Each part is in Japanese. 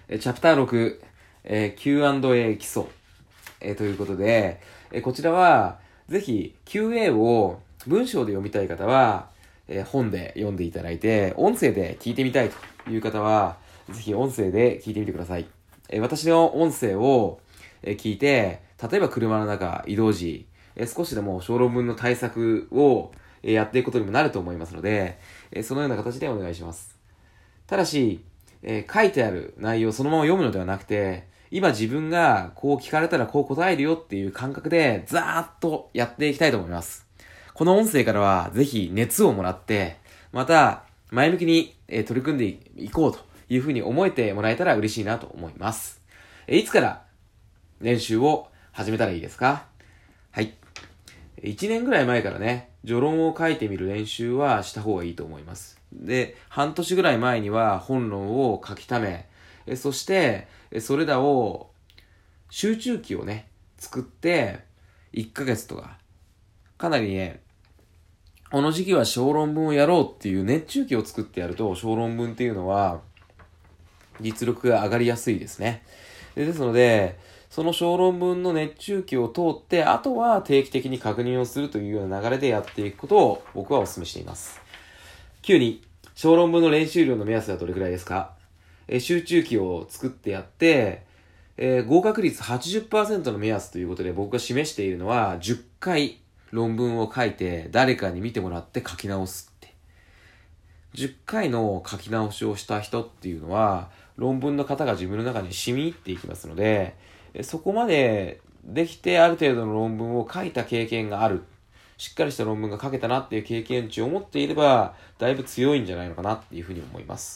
チャプター6、Q&A 基礎、ということで、こちらはぜひ QA を文章で読みたい方は、本で読んでいただいて、音声で聞いてみたいという方はぜひ音声で聞いてみてください。私の音声を聞いて、例えば車の中、移動時、少しでも小論文の対策をやっていくことにもなると思いますので、そのような形でお願いします。ただし、書いてある内容をそのまま読むのではなくて、今自分がこう聞かれたらこう答えるよっていう感覚でザーッとやっていきたいと思います。この音声からはぜひ熱をもらって、また前向きに取り組んでいこうというふうに思えてもらえたら嬉しいなと思います。いつから練習を始めたらいいですか？はい。1年ぐらい前からね、序論を書いてみる練習はした方がいいと思います。で、半年ぐらい前には本論を書き溜め、そして、それらを集中期をね、作って、1ヶ月とか、かなりね、この時期は小論文をやろうっていう熱中期を作ってやると、小論文っていうのは、実力が上がりやすいですね。ですので、その小論文の熱中期を通って、あとは定期的に確認をするというような流れでやっていくことを僕はお勧めしています。9に、小論文の練習量の目安はどれくらいですか？集中期を作ってやって、合格率 80% の目安ということで僕が示しているのは10回論文を書いて誰かに見てもらって書き直すって。10回の書き直しをした人っていうのは論文の型が自分の中に染み入っていきますので、そこまでできてある程度の論文を書いた経験がある。しっかりした論文が書けたなっていう経験値を持っていればだいぶ強いんじゃないのかなっていうふうに思います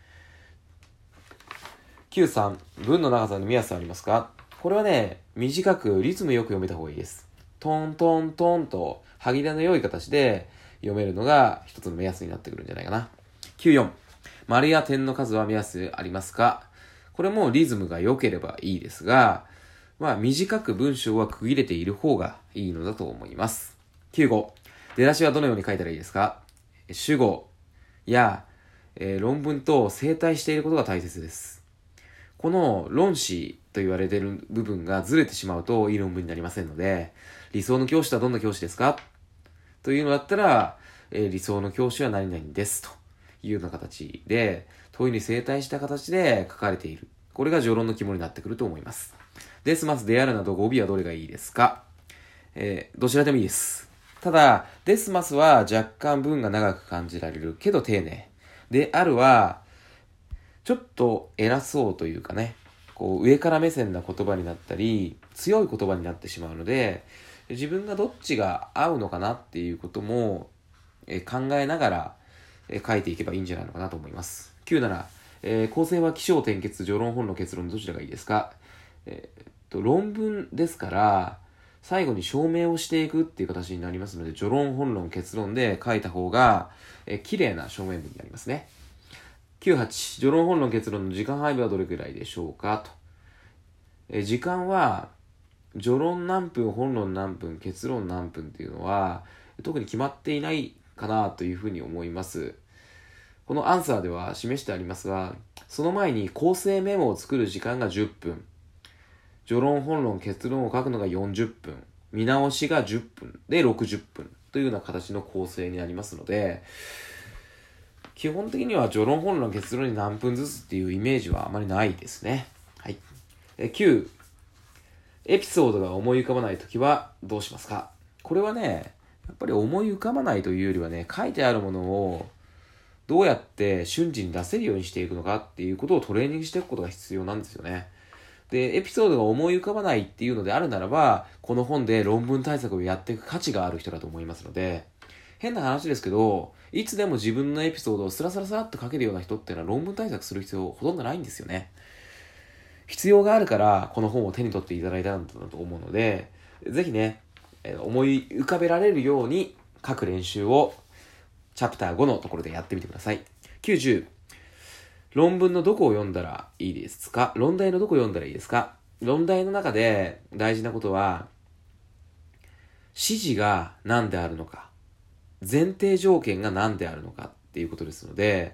。Q3、文の長さに目安ありますか？これはね、短くリズムよく読めた方がいいです。トントントンと歯切れの良い形で読めるのが一つの目安になってくるんじゃないかな。Q4、丸や点の数は目安ありますか？これもリズムが良ければいいですが、短く文章は区切れている方がいいのだと思います。Q5、出だしはどのように書いたらいいですか？主語や、論文と整体していることが大切です。この論旨と言われている部分がずれてしまうといい論文になりませんので、理想の教師とはどんな教師ですかというのだったら、理想の教師は何々ですというような形で、問いに整体した形で書かれている。これが序論の肝になってくると思います。ですますであるなど語尾はどれがいいですか？どちらでもいいです。ただ、ですますは若干文が長く感じられるけど丁寧。であるは、ちょっと偉そうというかね、こう上から目線な言葉になったり、強い言葉になってしまうので、自分がどっちが合うのかなっていうことも考えながら書いていけばいいんじゃないのかなと思います。9、構成は起承転結、序論本の結論どちらがいいですか？論文ですから、最後に証明をしていくっていう形になりますので、序論、本論、結論で書いた方が綺麗な証明文になりますね。98、序論、本論、結論の時間配分はどれくらいでしょうかと。時間は、序論何分、本論何分、結論何分っていうのは、特に決まっていないかなというふうに思います。このアンサーでは示してありますが、その前に構成メモを作る時間が10分、序論、本論、結論を書くのが40分、見直しが10分で60分というような形の構成になりますので、基本的には序論、本論、結論に何分ずつっていうイメージはあまりないですね。はい。9、エピソードが思い浮かばないときはどうしますか？これはね、やっぱり思い浮かばないというよりはね、書いてあるものをどうやって瞬時に出せるようにしていくのかっていうことをトレーニングしていくことが必要なんですよね。で、エピソードが思い浮かばないっていうのであるならば、この本で論文対策をやっていく価値がある人だと思いますので、変な話ですけど、いつでも自分のエピソードをスラスラスラっと書けるような人っていうのは論文対策する必要ほとんどないんですよね。必要があるからこの本を手に取っていただいたんだと思うので、ぜひね、思い浮かべられるように書く練習をチャプター5のところでやってみてください。90、論文のどこを読んだらいいですか？論題のどこを読んだらいいですか？論題の中で大事なことは、指示が何であるのか、前提条件が何であるのかっていうことですので、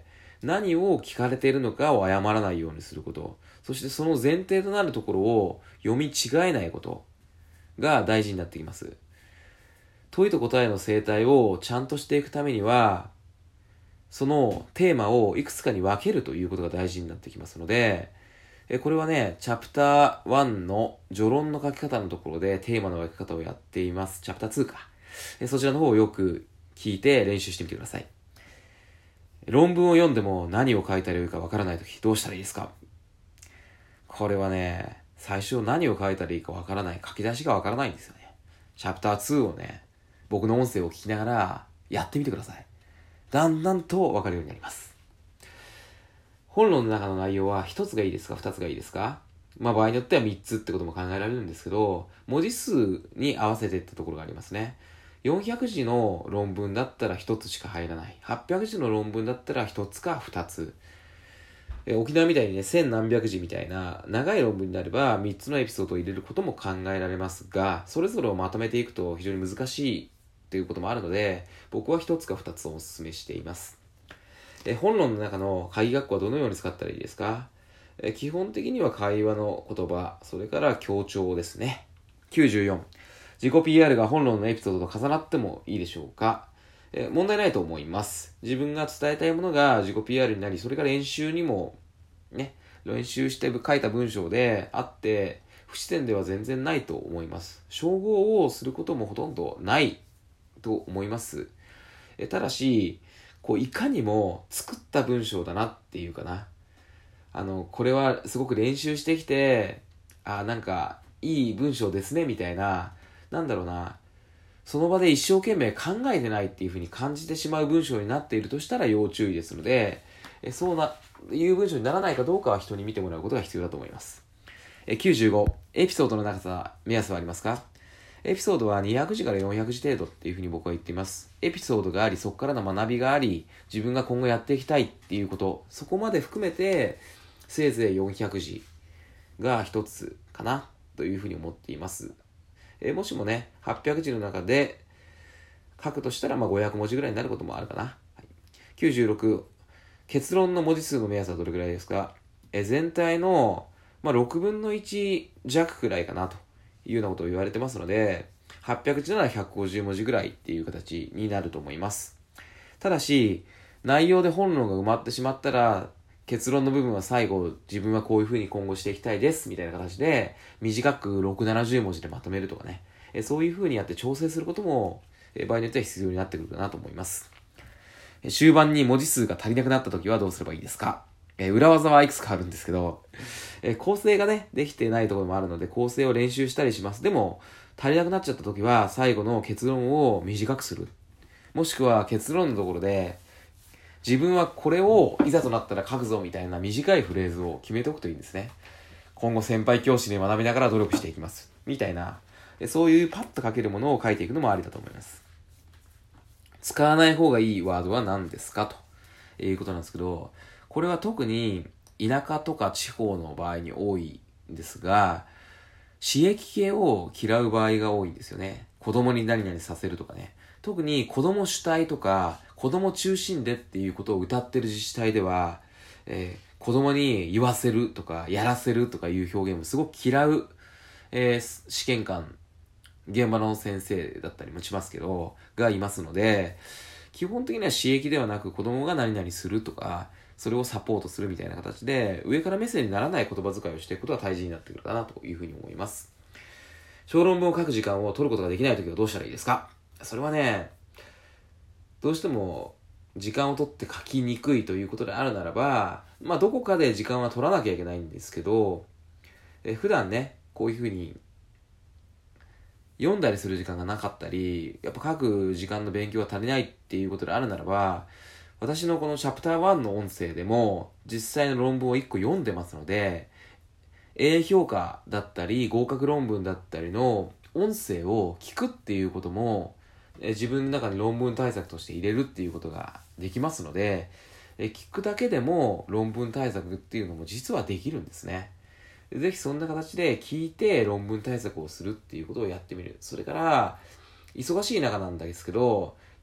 何を聞かれているのかを誤らないようにすること。そしてその前提となるところを読み違えないことが大事になってきます。問いと答えの生態をちゃんとしていくためには、そのテーマをいくつかに分けるということが大事になってきますので、これはね、チャプター1の序論の書き方のところでテーマの分け方をやっています。チャプター2か。そちらの方をよく聞いて練習してみてください。論文を読んでも何を書いたらいいかわからないときどうしたらいいですか？これはね、最初何を書いたらいいかわからない、書き出しがわからないんですよね。チャプター2をね、僕の音声を聞きながらやってみてください。だんだんとわかるようになります。本論の中の内容は1つがいいですか2つがいいですか？場合によっては3つってことも考えられるんですけど、文字数に合わせてってところがありますね。400字の論文だったら1つしか入らない。800字の論文だったら1つか2つ。沖縄みたいにね、千何百字みたいな長い論文になれば3つのエピソードを入れることも考えられますが、それぞれをまとめていくと非常に難しいということもあるので、僕は1つか2つをお勧めしています。本論の中の鍵括弧はどのように使ったらいいですか？基本的には会話の言葉、それから強調ですね。94、自己 PR が本論のエピソードと重なってもいいでしょうか？問題ないと思います。自分が伝えたいものが自己 PR になり、それが練習にもね、練習して書いた文章であって、不自然では全然ないと思います。照合をすることもほとんどないと思います。ただし、いかにも作った文章だなっていうかな。これはすごく練習してきて、なんかいい文章ですねみたいな、なんだろうな、その場で一生懸命考えてないっていう風に感じてしまう文章になっているとしたら要注意ですので、そういう文章にならないかどうかは人に見てもらうことが必要だと思います。95、エピソードの長さ、目安はありますか？エピソードは200字から400字程度っていう風に僕は言っています。エピソードがあり、そこからの学びがあり、自分が今後やっていきたいっていうこと、そこまで含めて、せいぜい400字が一つかなという風に思っています。もしもね、800字の中で書くとしたら500文字ぐらいになることもあるかな。はい、96、結論の文字数の目安はどれぐらいですか？全体の、6分の1弱くらいかなというようなことを言われてますので、800字なら150文字ぐらいっていう形になると思います。ただし、内容で本論が埋まってしまったら、結論の部分は最後、自分はこういう風に今後していきたいですみたいな形で、短く6、70文字でまとめるとかね、そういう風にやって調整することも、場合によっては必要になってくるかなと思います。終盤に文字数が足りなくなった時はどうすればいいですか？裏技はいくつかあるんですけど、構成がね、できてないところもあるので、構成を練習したりします。でも、足りなくなっちゃった時は、最後の結論を短くする。もしくは結論のところで、自分はこれをいざとなったら書くぞみたいな短いフレーズを決めておくといいんですね。今後先輩教師で学びながら努力していきます。みたいな、そういうパッと書けるものを書いていくのもありだと思います。使わない方がいいワードは何ですかということなんですけど、これは特に田舎とか地方の場合に多いんですが、刺激系を嫌う場合が多いんですよね。子供に何々させるとかね。特に子供主体とか子供中心でっていうことを謳ってる自治体では、子供に言わせるとかやらせるとかいう表現をすごく嫌う、試験官、現場の先生だったりもしますけど、がいますので、基本的には刺激ではなく子供が何々するとか、それをサポートするみたいな形で、上から目線にならない言葉遣いをしていくことが大事になってくるかなというふうに思います。小論文を書く時間を取ることができないときはどうしたらいいですか？それはね、どうしても時間を取って書きにくいということであるならば、どこかで時間は取らなきゃいけないんですけど、普段ね、こういうふうに読んだりする時間がなかったり、やっぱ書く時間の勉強が足りないっていうことであるならば、私のこのチャプター1の音声でも実際の論文を1個読んでますので、A 評価だったり合格論文だったりの音声を聞くっていうことも自分の中に論文対策として入れるっていうことができますので、聞くだけでも論文対策っていうのも実はできるんですね。ぜひそんな形で聞いて論文対策をするっていうことをやってみる。それから忙しい中なんですけど、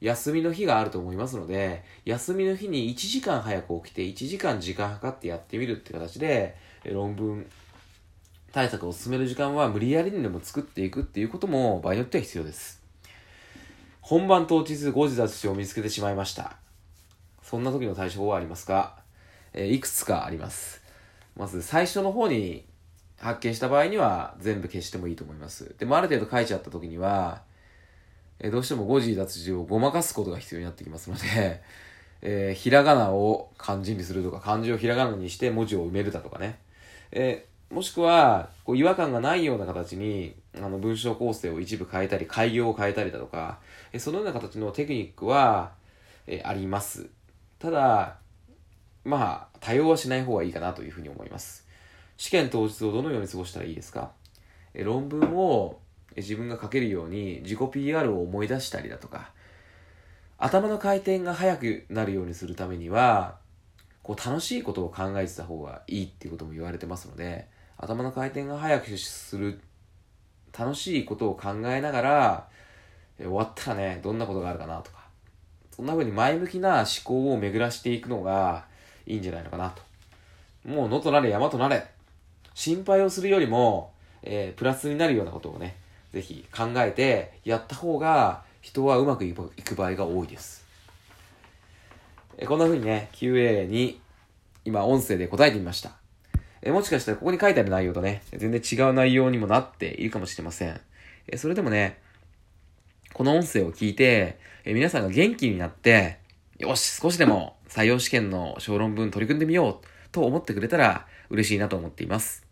休みの日があると思いますので、休みの日に1時間早く起きて1時間時間計ってやってみるって形で、論文対策を進める時間は無理やりにでも作っていくっていうことも場合によっては必要です。本番当日誤字脱字を見つけてしまいました。そんな時の対処法はありますか？いくつかあります。まず最初の方に発見した場合には全部消してもいいと思います。でもある程度書いちゃった時には、どうしても誤字脱字をごまかすことが必要になってきますので、ひらがなを漢字にするとか、漢字をひらがなにして文字を埋めるだとかね。もしくは、違和感がないような形に、文章構成を一部変えたり、改行を変えたりだとか、そのような形のテクニックは、あります。ただ、多用はしない方がいいかなというふうに思います。試験当日をどのように過ごしたらいいですか？論文を自分が書けるように自己 PR を思い出したりだとか、頭の回転が速くなるようにするためには、楽しいことを考えてた方がいいっていうことも言われてますので、頭の回転が速くする楽しいことを考えながら、終わったらね、どんなことがあるかなとか、そんな風に前向きな思考を巡らしていくのがいいんじゃないのかなと。もう野となれ山となれ。心配をするよりも、プラスになるようなことをね、ぜひ考えてやった方が人はうまくいく場合が多いです。こんな風にね、QA に今音声で答えてみました。もしかしたらここに書いてある内容とね、全然違う内容にもなっているかもしれません。それでもね、この音声を聞いて、皆さんが元気になって、よし、少しでも採用試験の小論文取り組んでみようと思ってくれたら嬉しいなと思っています。